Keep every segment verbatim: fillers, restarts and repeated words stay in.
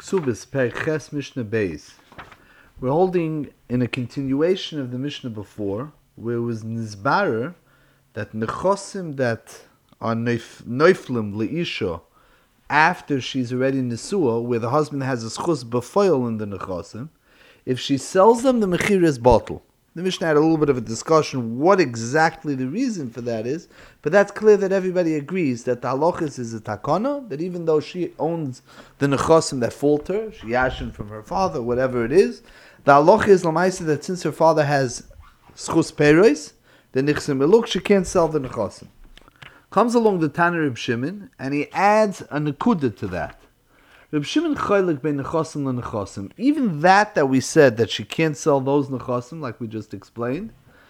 Ksubis Perches Mishnah Beis. We're holding in a continuation of the Mishnah before, where it was Nizbarer that Nechosim that are Neuflim Leisha after she's already Nesua, where the husband has a schus befoil in the Nechosim, if she sells them, the Mechir is bottle. The Mishnah had a little bit of a discussion what exactly the reason for that is, but that's clear that everybody agrees that the halachis is a takana, that even though she owns the nechosim that fall to her, she yashin from her father, whatever it is, the halach is lamaisa that since her father has schus peros, the nichsim meluk, she can't sell the nechosim. Comes along the Tanner Reb Shimon, and he adds a nekuda to that. Reb Shimon chaylik bein nechosim lenechosim. Even that that we said that she can't sell those nechosim, like we just explained,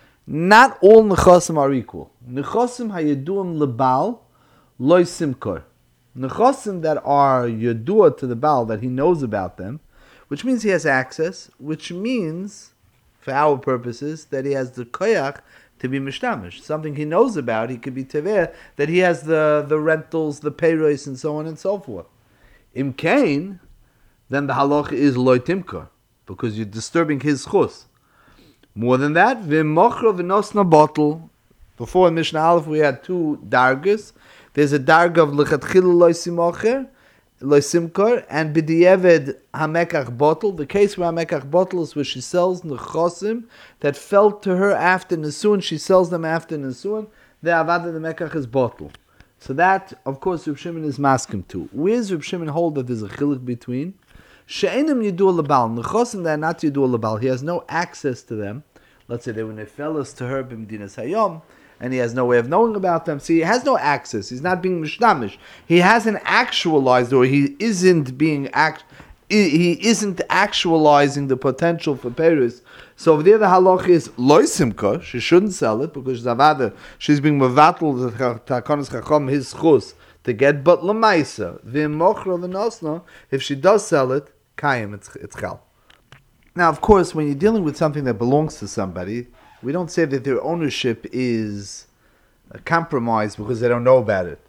not all nechosim are equal. Nechosim hayeduim lebal loy simkor. Nechosim that are yedua to the Baal, that he knows about them, which means he has access, which means, for our purposes, that he has the koyach to be mishtamish. Something he knows about, he could be teveh, that he has the, the rentals, the payroys, and so on and so forth. Im kain, then the halach is loy timkor, because you're disturbing his chus. More than that, v'mochro v'nosna bottle. Before in Mishnah Aleph we had two dargas. There's a darga of lechatchil loy simocher, loy simkor, and b'di'eved hamekach bottle. The case where hamekach bottle is where she sells nechosim that fell to her after nesuin. She sells them after nesuin. The avada the mekach is bottle. So that, of course, Reb Shimon is maskim to. Where's Reb Shimon hold that there's a chiluk between? She'enim yidua lebal. Nechosim that are not yidua lebal. He has no access to them. Let's say they were nefellas to her b'medinas hayom, and he has no way of knowing about them. See, he has no access. He's not being mishnamish. He hasn't actualized, or he isn't being act. He isn't actualizing the potential for Paris. So over there the halach is loy simka. She shouldn't sell it because zavada she's being mevatel the takanas chacham his chus to get. But lemaisa v'mochra v'nosna, if she does sell it, kayim it's it's chal. Now, of course, when you're dealing with something that belongs to somebody, we don't say that their ownership is compromised because they don't know about it.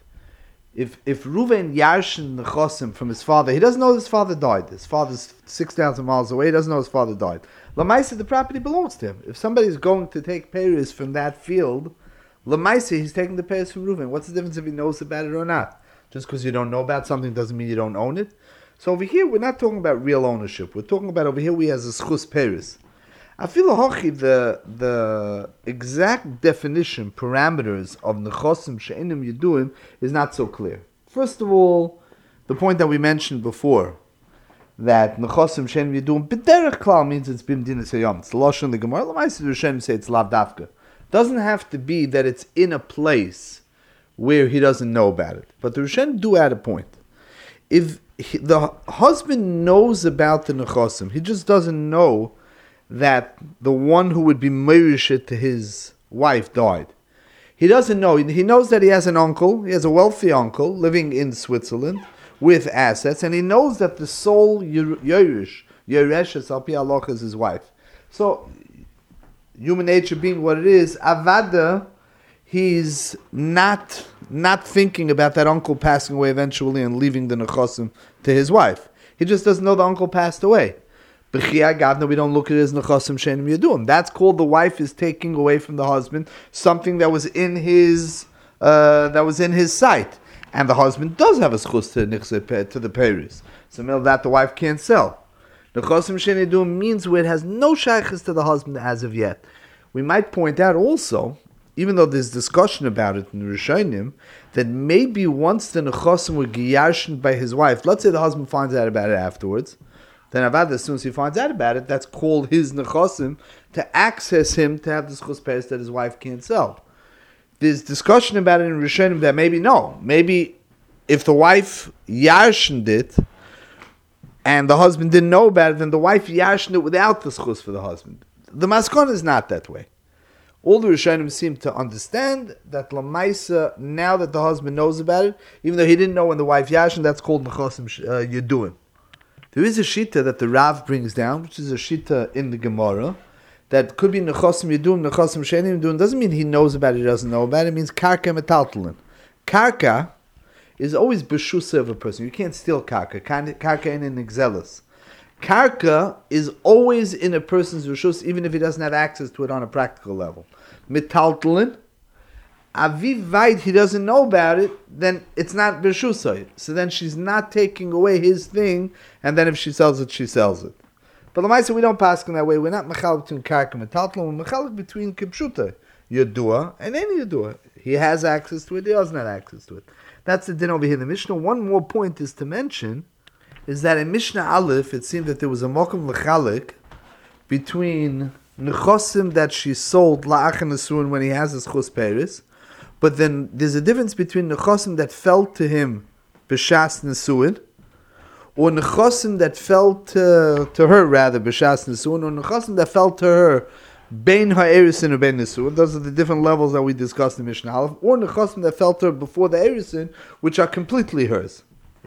If if Ruven yarshin nechosim from his father, he doesn't know his father died. His father's six thousand miles away. He doesn't know his father died. Lamaisa, the property belongs to him. If somebody's going to take payers from that field, Lamaisa, he's taking the payers from Ruven. What's the difference if he knows about it or not? Just because you don't know about something doesn't mean you don't own it. So over here, we're not talking about real ownership. We're talking about over here we has a schus payers. I feel the the exact definition, parameters of nechosim she'enim yeduim is not so clear. First of all, the point that we mentioned before, that nechosim she'enim yeduim b'derech klal means it's b'medinas hayom. It's lashon the Gemara. L'maaseh Rishonim say it's lav dafka. Doesn't have to be that it's in a place where he doesn't know about it. But the Rishonim do add a point. If he, the husband knows about the nechosim, he just doesn't know that the one who would be meirishit to his wife died. He doesn't know. He knows that he has an uncle. He has a wealthy uncle living in Switzerland with assets, and he knows that the sole Yerush, Yereshes al pi halacha is his wife. So, human nature being what it is, avada, he's not not thinking about that uncle passing away eventually and leaving the nechosim to his wife. He just doesn't know the uncle passed away. We don't look at it as nechosim she'enim yeduim. That's called the wife is taking away from the husband something that was in his uh, that was in his sight, and the husband does have a schus to to the peiros. So that the wife can't sell. Nechosim she'enim yeduim means where it has no shaychus to the husband as of yet. We might point out also, even though there's discussion about it in the Rishonim, that maybe once the nechosim were giyarshin by his wife, let's say the husband finds out about it afterwards. Then Avad, as soon as he finds out about it, that's called his nechosim to access him to have the schus payos that his wife can't sell. There's discussion about it in Rishonim that maybe no, maybe if the wife yarshened it and the husband didn't know about it, then the wife yarshened it without the schus for the husband. The maskon is not that way. All the Rishonim seem to understand that lamaisa, now that the husband knows about it, even though he didn't know when the wife yarshened, that's called nechosim uh, yeduim. There is a shita that the Rav brings down, which is a shita in the Gemara, that could be nechosim yedum, nechosim she'enim yedum. Doesn't mean he knows about it, he doesn't know about it. It means karka metaltalin. Karka is always b'shusa of a person. You can't steal karka. Karka ain't an exelis. Karka is always in a person's rishus, even if he doesn't have access to it on a practical level. Mitaltlin, aviv vayit, he doesn't know about it, then it's not b'shusay. So then she's not taking away his thing, and then if she sells it, she sells it. But l'maisa, we don't pass in that way. We're not mechalik between karka and mitaltlin. We're mechalik between kipshuta, yadua, and any yadua. He has access to it, he doesn't have access to it. That's the din over here in the Mishnah. One more point is to mention, is that in Mishnah Aleph, it seemed that there was a mokum l'chalik between nechosim that she sold la'achan nesuin when he has his chus peris, but then there's a difference between nechosim that fell to him b'shas nesuin, or nechosim that fell to, to her rather b'shas nesuin, or nechosim that fell to her bein ha'erisin or bein nesuin. Those are the different levels that we discussed in Mishnah Aleph, or nechosim that fell to her before the erisin, which are completely hers.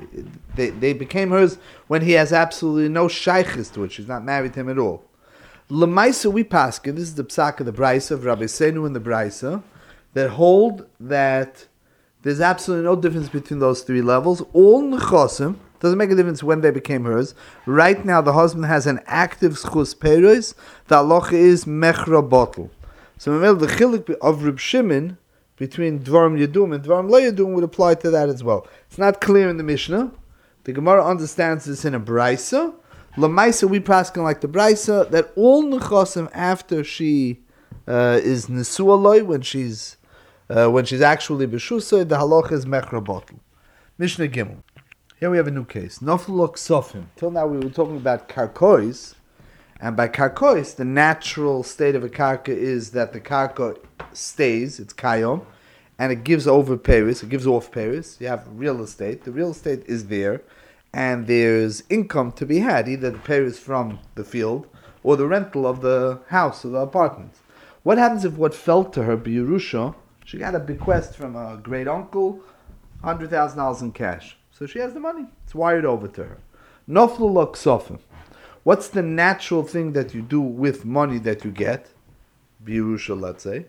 They they became hers when he has absolutely no shaykhis to it. She's not married to him at all. Lemaisa we paskin. This is the psak of the Brisa of Rabbi Senu and the Brisa that hold that there's absolutely no difference between those three levels. All nechosim doesn't make a difference when they became hers. Right now, the husband has an active schus peiros. The halacha is mechra bottle. So the chilik of Reb Shimon between Dvarim Yadum and Dvarim Lo Yadum would apply to that as well. It's not clear in the Mishnah. The Gemara understands this in a Brisa. Lamaisa, we paskin like the Brisa, that all nechosim after she uh, is Nesualoi, when she's uh, when she's actually B'shusay, the halacha is Mechra Bottle. Mishnah Gimel. Here we have a new case. Noflok Sofim. Till now we were talking about Karkois, and by Karkois, the natural state of a Karka is that the Karka stays, it's Kayom, and it gives over Paris, it gives off Paris. You have real estate. The real estate is there, and there's income to be had, either the Paris from the field or the rental of the house or the apartment. What happens if what fell to her, B'Yerusha, she got a bequest from a great uncle, one hundred thousand dollars in cash. So she has the money. It's wired over to her. Noflu lo ksofim. What's the natural thing that you do with money that you get? B'Yerusha, let's say.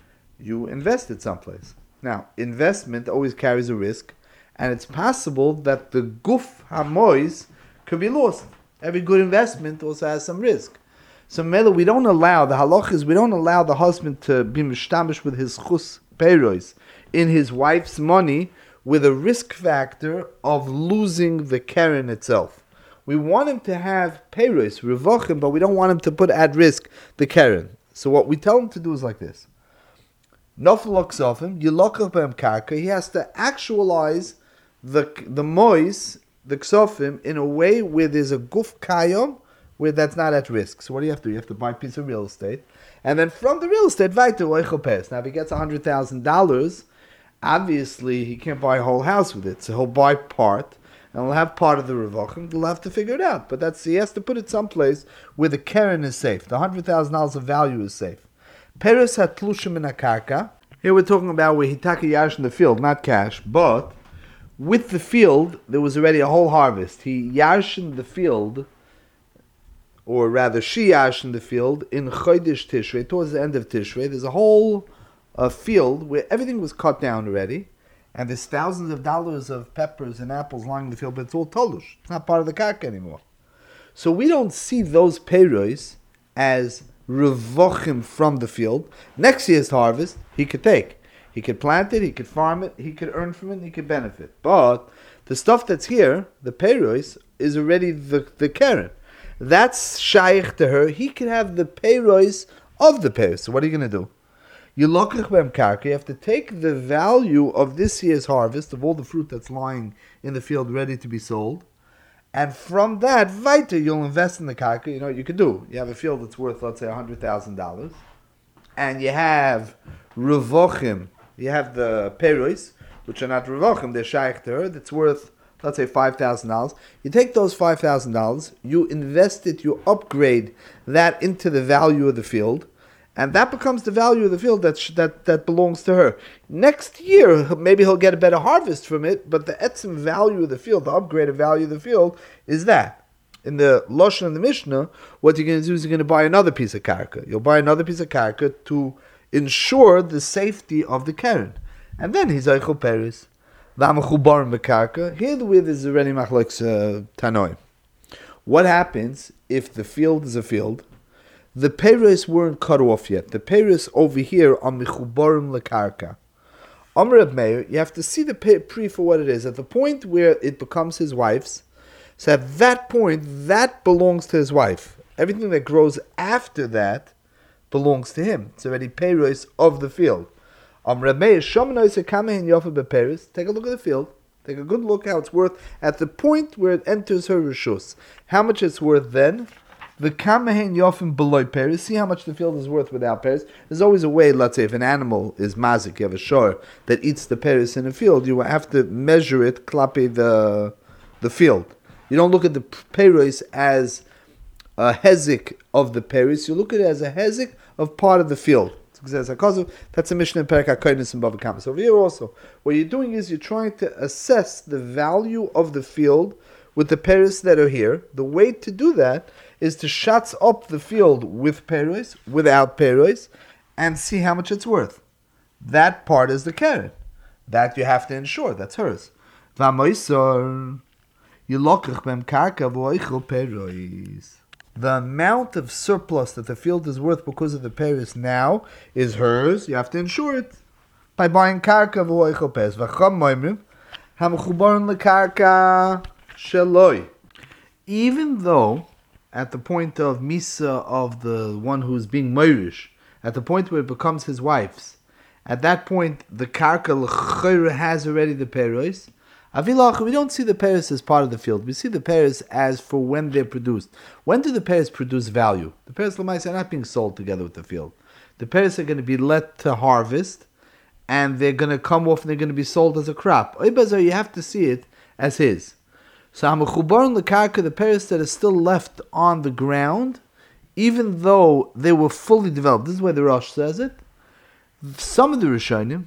You invest it someplace. Now, investment always carries a risk, and it's possible that the guf hamois could be lost. Every good investment also has some risk. So, Mela, we don't allow, the halach is, we don't allow the husband to be mishtamish with his chus peiros in his wife's money with a risk factor of losing the keren itself. We want him to have peiros, revochim, but we don't want him to put at risk the keren. So what we tell him to do is like this. Nofel oksofim, you lock up him karka, he has to actualize the the mois, the ksofim, in a way where there's a guf kayom, where that's not at risk. So what do you have to do? You have to buy a piece of real estate, and then from the real estate, weiter oichel pes. Now if he gets one hundred thousand dollars, obviously he can't buy a whole house with it, so he'll buy part, and he'll have part of the revochim, he'll have to figure it out. But that's he has to put it someplace where the keren is safe, the one hundred thousand dollars of value is safe. Peres hatlushim in a karka. Here we're talking about where he taka yash in the field, not cash, but with the field, there was already a whole harvest. He yash in the field, or rather she yash in the field, in Chodesh Tishrei, towards the end of Tishrei. There's a whole uh, field where everything was cut down already, and there's thousands of dollars of peppers and apples lying in the field, but it's all tolush. It's not part of the karka anymore. So we don't see those peiros as revochim from the field. Next year's harvest, he could take. He could plant it, he could farm it, he could earn from it, he could benefit. But the stuff that's here, the peiros, is already the, the keren. That's shaykh to her. He could have the peiros of the peiros. So what are you going to do? You look at karka, you have to take the value of this year's harvest, of all the fruit that's lying in the field ready to be sold, and from that, weiter, you'll invest in the karka. You know what you could do? You have a field that's worth, let's say, one hundred thousand dollars, and you have revochim, you have the peiros, which are not revochim, they're shaykh to her, that's worth, let's say, five thousand dollars. You take those five thousand dollars, you invest it, you upgrade that into the value of the field, and that becomes the value of the field that sh- that that belongs to her. Next year, maybe he'll get a better harvest from it, but the etzim value of the field, the upgraded value of the field, is that. In the Lashon and the Mishnah, what you're going to do is you're going to buy another piece of karka. You'll buy another piece of karka to ensure the safety of the keren. And then he's Eichel Peris. V'amechubarim b'karka. Here the with is already machlokes uh, tanoi. What happens if the field is a field? The peiros weren't cut off yet. The peiros over here are mechubarim lekarka. Amr Reb Meir, you have to see the pre for what it is. At the point where it becomes his wife's, so at that point, that belongs to his wife. Everything that grows after that belongs to him. It's already peiros of the field. Amr Reb Meir, Shomanoise kamehin yofa bepeiros. Take a look at the field. Take a good look how it's worth at the point where it enters her rishus. How much it's worth then? The kamehin yofim below peiros. See how much the field is worth without peiros. There's always a way. Let's say if an animal is mazik, you have a shor that eats the peiros in a field. You have to measure it klape the the field. You don't look at the peiros as a hezik of the peiros. You look at it as a hezik of part of the field. That's a Mishnah in Perek HaKodesh in Bava Kama. So over here also, what you're doing is you're trying to assess the value of the field with the peiros that are here. The way to do that is to shats up the field with peiros, without peiros, and see how much it's worth. That part is the keren. That you have to ensure. That's hers. V'amoisor yilokach b'em karka v'oichel peiros. The amount of surplus that the field is worth because of the peiros now is hers. You have to insure it by buying karka v'oichel peiros. V'cham moimrim hamechubarim lekarka sheloi. Even though at the point of misa of the one who's being moirish, at the point where it becomes his wife's, at that point the karka l'chayra has already the peiros. Avilach, we don't see the peiros as part of the field. We see the peiros as for when they're produced. When do the peiros produce value? The peiros l'maisa are not being sold together with the field. The peiros are going to be let to harvest, and they're going to come off and they're going to be sold as a crop. Oibazar, you have to see it as his. So hamechubarim lekarka, the peiros that are still left on the ground, even though they were fully developed. This is where the Rosh says it. Some of the Rishonim,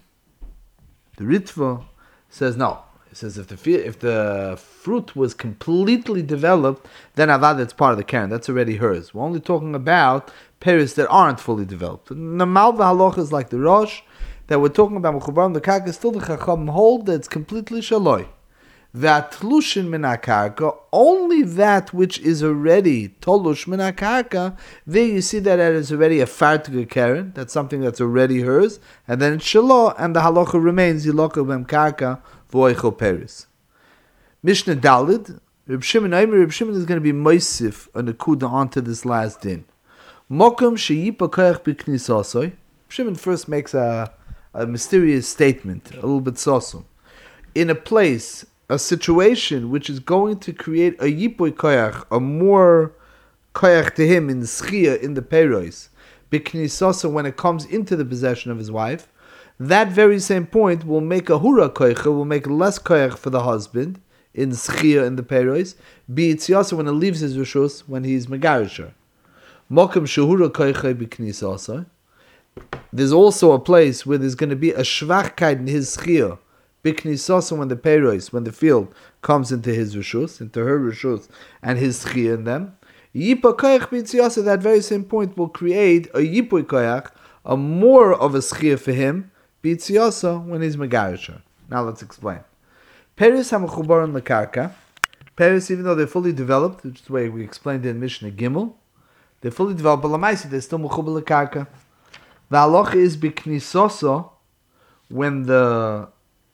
the Ritva, says no. It says if the if the fruit was completely developed, then avad it's part of the keren. That's already hers. We're only talking about peiros that aren't fully developed. Namal v'halocha is like the Rosh, that we're talking about mechubarim lekarka. Still the Chacham hold that it's completely shaloi. That tlushin min hakarka, only that which is already tolush min hakarka, there you see that it is already a fartige keren, that's something that's already hers, and then it's shalo, and the halacha remains yiloka b'em karka v'oichel peiros. Mishnah Dalid, Reb Shimon Aimer, Reb Shimon is going to be moisif on the kuda onto this last din. Mokum sheyipa koyach b'knisasoi. Reb Shimon first makes a, a mysterious statement, a little bit sosum. In a place, a situation which is going to create a yipoy koyach, a more koyach to him in the schia, in the peiros, b'knisasa, when it comes into the possession of his wife, that very same point will make a hura koyach, will make less koyach for the husband in schia, in the peiros, b'itziasa, when it leaves his rishus, when he's megarisher. Mokum shehura koyach b'knisasa. There's also a place where there's going to be a shvachkeit in his schia, Biknisasa, when the peiros, when the field comes into his rishus, into her rishus, and his schia in them. Yipa koyach b'tziasa, that very same point will create a yipoy koyach, a more of a schia for him, b'tziasa, when he's megarisher. Now let's explain. Peiros hamechubarim lekarka. Peiros, even though they're fully developed, which is the way we explained it in Mishnah Gimel, they're fully developed, but lamaisi, they're still mechubar lekarka. The halacha is b'knisasa, when the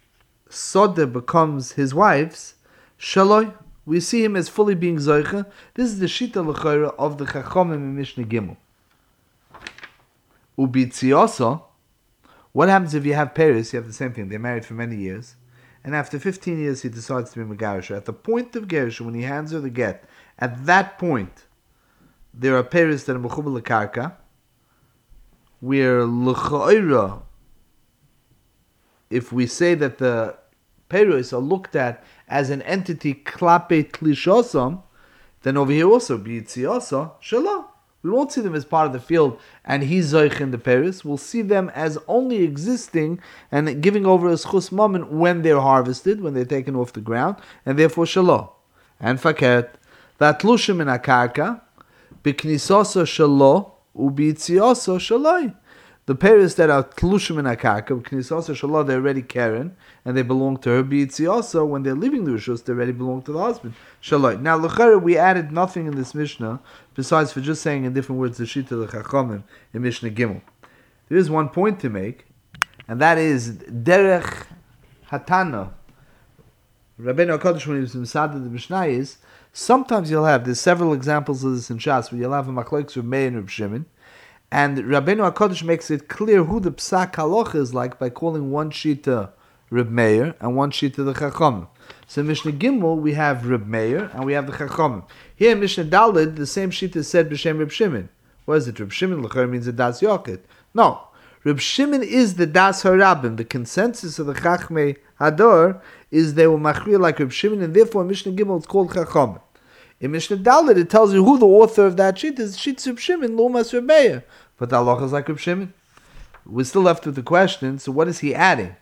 Soda becomes his wife's, shaloi, we see him as fully being zoicha. This is the shita l'chayra of the Chachamim in Mishnah Gimel. Ubitziasa, what happens if you have peiros? You have the same thing. They're married for many years, and after fifteen years he decides to be megarisha. At the point of gerusha, when he hands her the get, at that point there are peiros that are mechubar lekarka, where l'chayra, if we say that the peiros are looked at as an entity klape tlishosam, then over here also b'yitziasa shalom. We won't see them as part of the field and he's zoich in the peiros. We'll see them as only existing and giving over a schus moment when they're harvested, when they're taken off the ground, and therefore shalom. And faket that lushim in akarka b'knisasa shalom u'b'yitziasa shalom. The peiros that are tlushim in akarka, knisasa shalah, they're already keren, and they belong to her. B'yitzi also, when they're leaving the rishus, they already belong to the husband. Shaloi. Now, l'chara, we added nothing in this Mishnah, besides for just saying in different words the shita the chachamim in Mishnah Gimel. There is one point to make, and that is derech hatana. Rabbeinu HaKadosh, when he was in Masada the Mishnah, is sometimes you'll have, there's several examples of this in Shas, where you'll have a machlokes of Meir and Reb Shimon, and Rabbeinu HaKadosh makes it clear who the psak halacha is like by calling one shita Reb Meir and one shita the Chachamim. So in Mishnah Gimel we have Reb Meir and we have the Chachamim. Here in Mishnah Daled the same shita is said b'shem Reb Shimon. What is it? Reb Shimon l'chor means a das yoket. No, Reb Shimon is the das harabim. The consensus of the Chachmei Hador is they were machriya like Reb Shimon, and therefore in Mishnah Gimel it's called Chachamim. In Mishnah Dalet, it tells you who the author of that sheet is. Sheet Reb Shimon, Lumas Reb Meir. But the halacha is like Reb Shimon. We're still left with the question, so what is he adding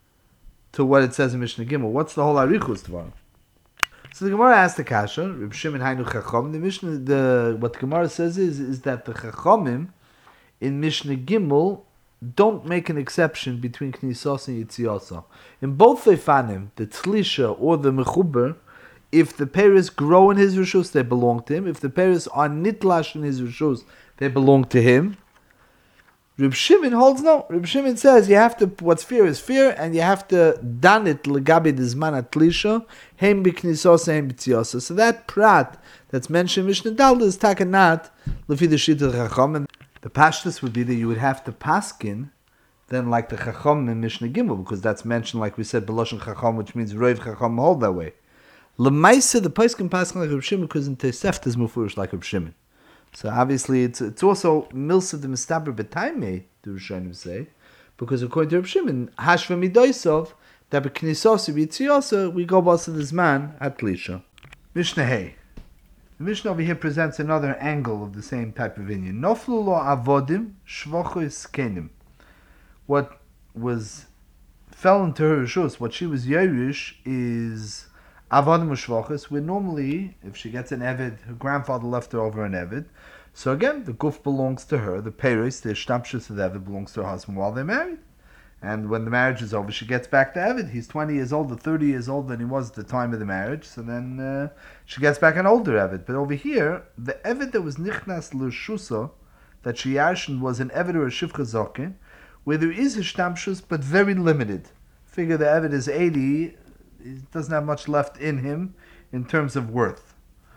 to what it says in Mishnah Gimel? What's the whole arichus Dvar? So the Gemara asks the kasha, Reb Shimon Hainu Chacham. The Mishnah, the, what the Gemara says is, is that the Chachamim in Mishnah Gimel don't make an exception between Knisas and Yitziasa. In both Leifanim, the Tlisha or the Mechuber, if the peiros grow in his rishus, they belong to him. If the peiros are nitlash in his rishus, they belong to him. Reb Shimon holds no. Reb Shimon says you have to, what's fear is fear, and you have to dan it legabi dizman atlisha, heim b'knisos, heim b'tziasa. So that prat that's mentioned in Mishnah Daled is takanat lefi the shita chacham. And the pashtus would be that you would have to paskin then like the chacham in Mishnah Gimel, because that's mentioned, like we said, b'loshen chacham, which means roiv chacham hold that way. L'maisa, the place can pass like Reb Shimon because in Tosefta is mufurish like Reb Shimon. So obviously it's it's also milsa the mistaber b'taimei, the Rishonim say, because according to Reb Shimon, hashva midoisov that b'knisos b'yitziasa we go basa this man at lisha. Mishnah Hey. The Mishnah over here presents another angle of the same type of inyan. Noflu lo avodim shvochos kenim. What was fell into her rishus, what she was yerish is Avodim u'shvachos, where normally, if she gets an Eved, her grandfather left her over an Eved. So again, the guf belongs to her, the peiros, the shtapshus of the Eved belongs to her husband while they're married. And when the marriage is over, she gets back to Eved. He's twenty years older, thirty years older than he was at the time of the marriage. So then uh, she gets back an older Eved. But over here, the Eved that was nichnas l'shusa, that she yarshin, was an Eved or a shivcha zokin, where there is a shtapshus, but very limited. Figure the Eved is eighty, he doesn't have much left in him in terms of worth.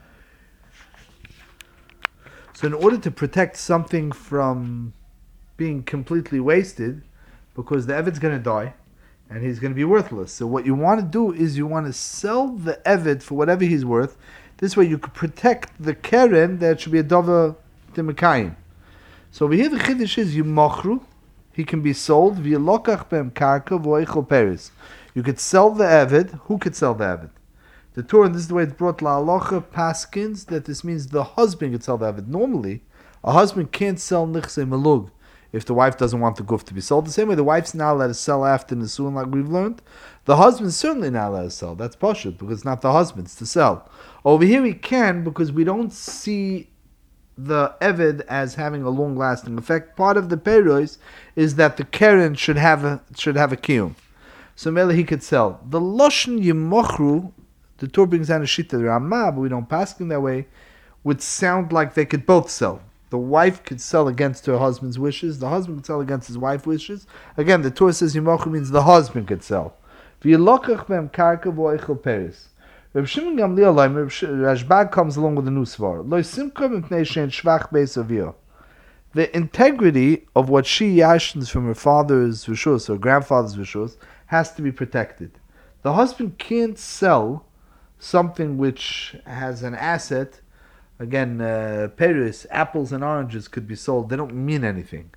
So in order to protect something from being completely wasted, because the Eved's going to die and he's going to be worthless. So what you want to do is you want to sell the Eved for whatever he's worth. This way you could protect the Keren that should be a Dova Timekayim. So over here the Chiddush is Yimachru, he can be sold via Lokach Bem Karka Voichel Peris. You could sell the Eved. Who could sell the Eved? The Torah, and this is the way it's brought, La'alocha Paskins, that this means the husband could sell the Eved. Normally, a husband can't sell Nichse Malug if the wife doesn't want the guf to be sold. The same way the wife's not allowed to sell after Nisuin, like we've learned. The husband's certainly not allowed to sell. That's Pashut, because it's not the husband's to sell. Over here he can, because we don't see the Eved as having a long-lasting effect. Part of the Peiros is that the Keren should have a, should have a Kiyum. So Mele he could sell. The Loshen Yimochru, the Torah brings down a shita, the Ramah, but we don't pass him that way, would sound like they could both sell. The wife could sell against her husband's wishes. The husband could sell against his wife's wishes. Again, the Torah says Yimochru means the husband could sell. V'yilokach b'em karka v'oichel peris. Reb Shimon Gamliel, Rashbag comes along with a new svar. Lo simcha mipnei shein shvach beis aviyah. The integrity of what she yashens from her father's rishus or grandfather's rishus has to be protected. The husband can't sell something which has an asset. Again, uh, peris, apples and oranges could be sold. They don't mean anything.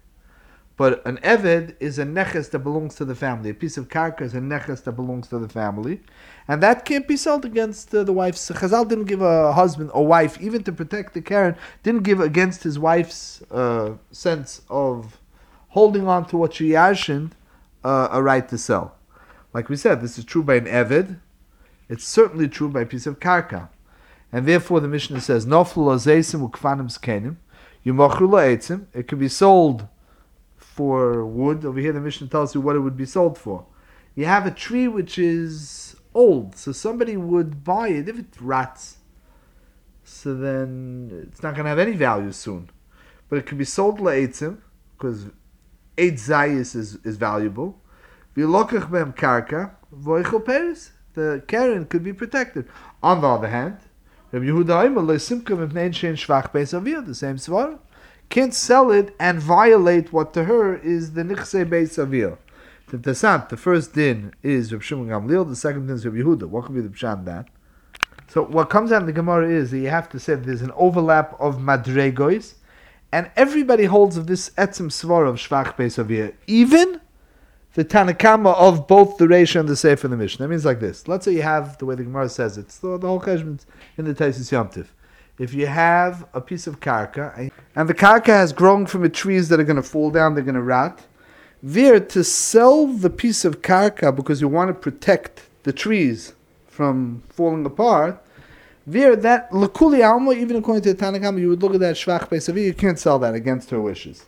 But an eved is a neches that belongs to the family. A piece of karka is a neches that belongs to the family. And that can't be sold against uh, the wife's. Chazal didn't give a husband or wife, even to protect the Karen, didn't give against his wife's uh, sense of holding on to what she yashined uh, a right to sell. Like we said, this is true by an eved. It's certainly true by a piece of karka. And therefore the Mishnah says, Noflu lo zeisim ukfanim skenim, yumochru lo eitzim. It could be sold for wood. Over here the Mishnah tells you what it would be sold for. You have a tree which is old, so somebody would buy it if it rots. So then it's not going to have any value soon. But it could be sold le'etzim, because eitz zayis is, is valuable. V'lokach b'hem karka, v'oichel peris. The keren could be protected. On the other hand, Rabbi Yehuda Aimer le'simka mipnei shein shvach beis aviyah, the same svar, can't sell it and violate what to her is the nichsei beis aviyah. The Tasant, the first din is Rabbi Shimon Gamliel, the second din is Rabbi Yehuda. What could be the pshat that? So what comes out in the Gemara is that you have to say that there's an overlap of madregois, and everybody holds of this etzim svar of shvach beis aviyah, even the Tanakama of both the Reisha and the Sefer and the Mishnah. That means like this. Let's say you have, the way the Gemara says it, it's the, the whole cheshbon in the Taisus Yom Tiv. If you have a piece of karka, and the karka has grown from the trees that are going to fall down, they're going to rot, there to sell the piece of karka because you want to protect the trees from falling apart, there that l'kuli alma, even according to the Tanakama, you would look at that shvach beis aviyah, you can't sell that against her wishes.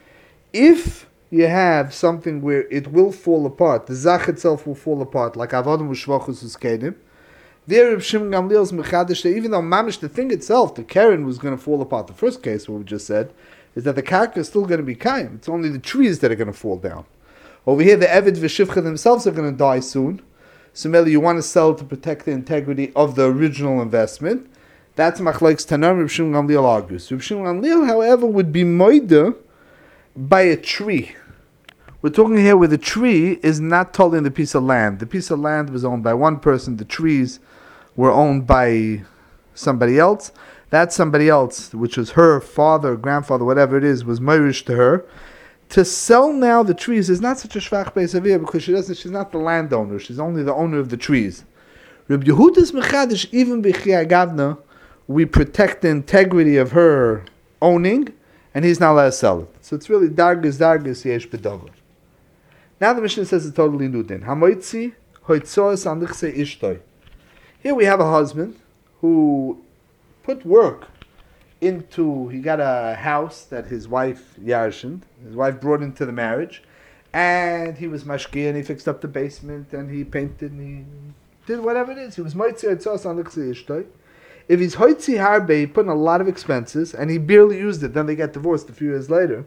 If you have something where it will fall apart, the zach itself will fall apart, like avodim u'shvachus uskedim, there Reb Shimon Gamliel's mechadish, even though mamish, the thing itself, the keren was going to fall apart. The first case, what we just said, is that the karka is still going to be kaim. It's only the trees that are going to fall down. Over here, the Eved v'Shivcha themselves are going to die soon. So, Meli, you want to sell to protect the integrity of the original investment. That's Machlokes Tanam, Reb Shimon Gamliel argues. Reb Shimon Gamliel, however, would be moida by a tree. We're talking here where the tree is not totally in the piece of land. The piece of land was owned by one person. The trees were owned by somebody else. That somebody else, which was her father, grandfather, whatever it is, was moirish to her. To sell now the trees is not such a shvach beis aviyah because she doesn't. She's not the landowner. She's only the owner of the trees. Reb Yehuda's mechadish, even b'chiyah gavna, we protect the integrity of her owning, and he's not allowed to sell it. So it's really dargas dargas yesh bedover. Now the Mishnah says a totally new din. Hamoitzi hoitzos an lichse ishtoi. Here we have a husband who put work into, he got a house that his wife yarshened, his wife brought into the marriage, and he was mashki, and he fixed up the basement, and he painted, and he did whatever it is. He was moitzi hoitzos an lichse ishtoi. If he's hoitzi harbe, he put in a lot of expenses, and he barely used it, then they get divorced a few years later.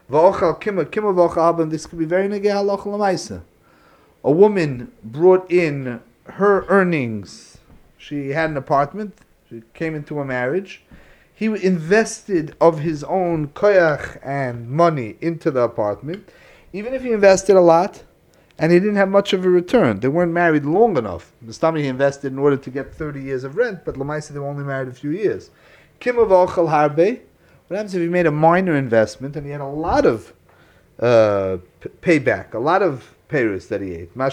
This could be very negeh halacha l'maisa. A woman brought in her earnings. She had an apartment. She came into a marriage. He invested of his own koyach and money into the apartment. Even if he invested a lot, and he didn't have much of a return. They weren't married long enough. Mustami he invested in order to get thirty years of rent, but l'maisa they were only married a few years. Kimav ochel harbe. What happens if he made a minor investment and he had a lot of uh, p- payback, a lot of payers that he ate?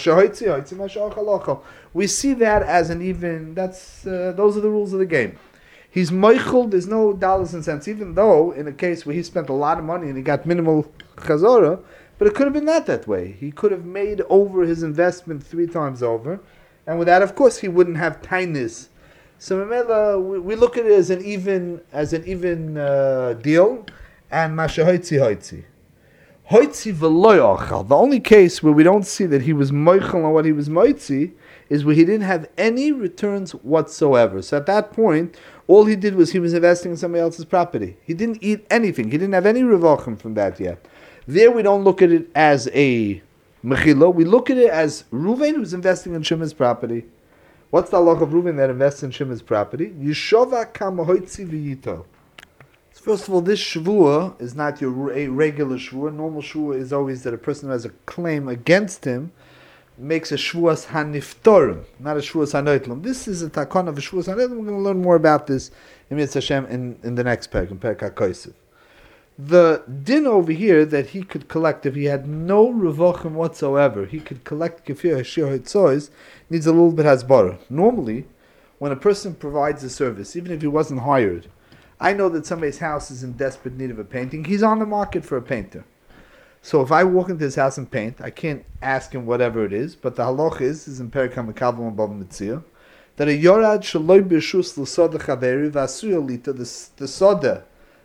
We see that as an even, that's uh, those are the rules of the game. He's moichel, there's no dollars and cents, even though in a case where he spent a lot of money and he got minimal chazorah, but it could have been not that way. He could have made over his investment three times over, and with that, of course, he wouldn't have tinus. So Mamela, we, we look at it as an even as an even uh, deal, and masha hoitzi hoitzi. Hoitzi v'lo yochal. The only case where we don't see that he was moichel on what he was moitzi is where he didn't have any returns whatsoever. So at that point, all he did was he was investing in somebody else's property. He didn't eat anything. He didn't have any revachim from that yet. There we don't look at it as a mechila. We look at it as Ruvain who's investing in Shimon's property. What's the halach of Reuven that invests in Shimon's property? Yeshova kama hoitzi v'yito. First of all, this shvua is not your a regular shvua. Normal shvua is always that a person who has a claim against him makes a shvuas haniftorim, not a shvuas hanoitlim. This is a takon of a shvuas hanoitlim. We're going to learn more about this in Mitzvah Hashem in, in the next parak, in Perek HaKosef. The din over here that he could collect, if he had no revochim whatsoever, he could collect kefir hashir hitzois, needs a little bit hasbara. Normally, when a person provides a service, even if he wasn't hired, I know that somebody's house is in desperate need of a painting, he's on the market for a painter. So if I walk into his house and paint, I can't ask him whatever it is, but the halach is, is in Perek HaMekabel and Bava Metzia, that a yorad shaloi b'shus l'soda chaveri v'asuya lita, the soda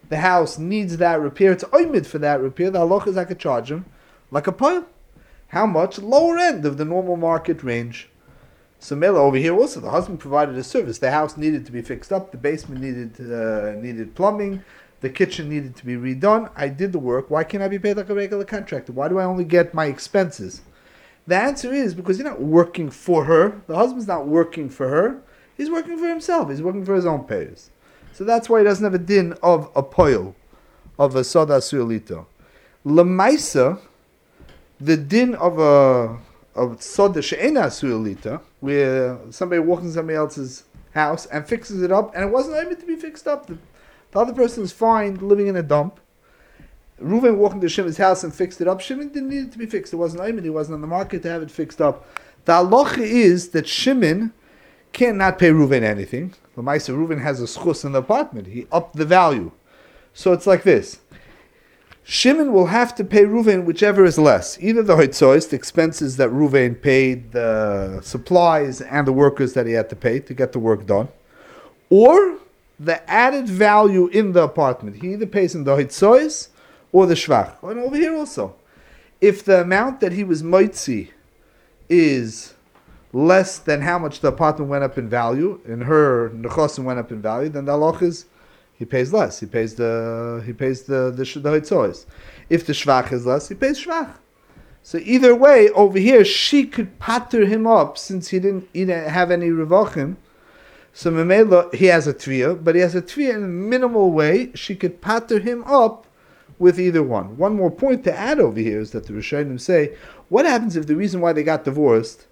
the house needs that repair, it's oimid for that repair, the halacha is I could charge him like a poil. How much? Lower end of the normal market range. So Mela over here also, the husband provided a service. The house needed to be fixed up, the basement needed uh, needed plumbing, the kitchen needed to be redone. I did the work. Why can't I be paid like a regular contractor? Why do I only get my expenses? The answer is because you're not working for her. The husband's not working for her. He's working for himself. He's working for his own payers. So that's why he doesn't have a din of a poil, of a soda suelito. Lemaisa, the din of a of soda she'ena suelita, where somebody walks in somebody else's house and fixes it up, and it wasn't able to be fixed up. The, the other person is fine living in a dump. Reuven walked into Shimon's house and fixed it up. Shimon didn't need it to be fixed. It wasn't able. He wasn't on the market to have it fixed up. The halacha is that Shimon cannot pay Reuven anything. L'maisa, Reuven has a schus in the apartment. He upped the value. So it's like this. Shimon will have to pay Reuven whichever is less. Either the hoitzois, the expenses that Reuven paid, the supplies and the workers that he had to pay to get the work done, or the added value in the apartment. He either pays in the hoitzois or the shvach. And over here also. If the amount that he was moitzi is less than how much the apartment went up in value, and her nechosim went up in value, then the halach is he pays less. He pays the he pays the the, the hoitzois. If the shvach is less, he pays shvach. So either way, over here she could pater him up since he didn't, he didn't have any revachim. So memela he has a tviyah, but he has a tviyah in a minimal way. She could pater him up with either one. One more point to add over here is that the Rishonim say, what happens if the reason why they got divorced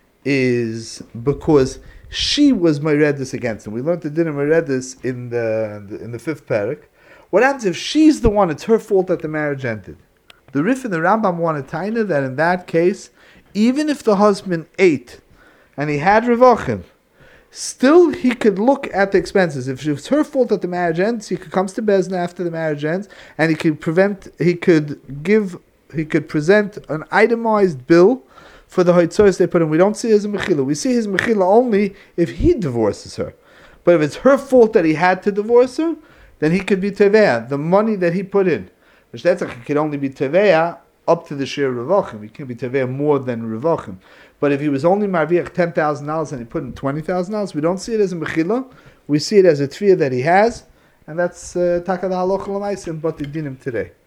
is because she was Meredis against him? We learned the din of Meredis in the in the fifth parak. What happens if she's the one, it's her fault that the marriage ended? The Rif and the Rambam want to taina that in that case, even if the husband ate and he had revachim, still he could look at the expenses. If it was her fault that the marriage ends, he could come to Bezna after the marriage ends, and he could prevent, he could give, he could present an itemized bill for the hoitzois they put in. We don't see his mechila. We see his mechila only if he divorces her. But if it's her fault that he had to divorce her, then he could be teveya. The money that he put in, which that's like he could only be teveya up to the share revachim. He can't be teveya more than revachim. But if he was only marviach ten thousand dollars and he put in twenty thousand dollars, we don't see it as a mechila. We see it as a tefiyah that he has, and that's uh, takad halacha l'maisim, but the dinim today.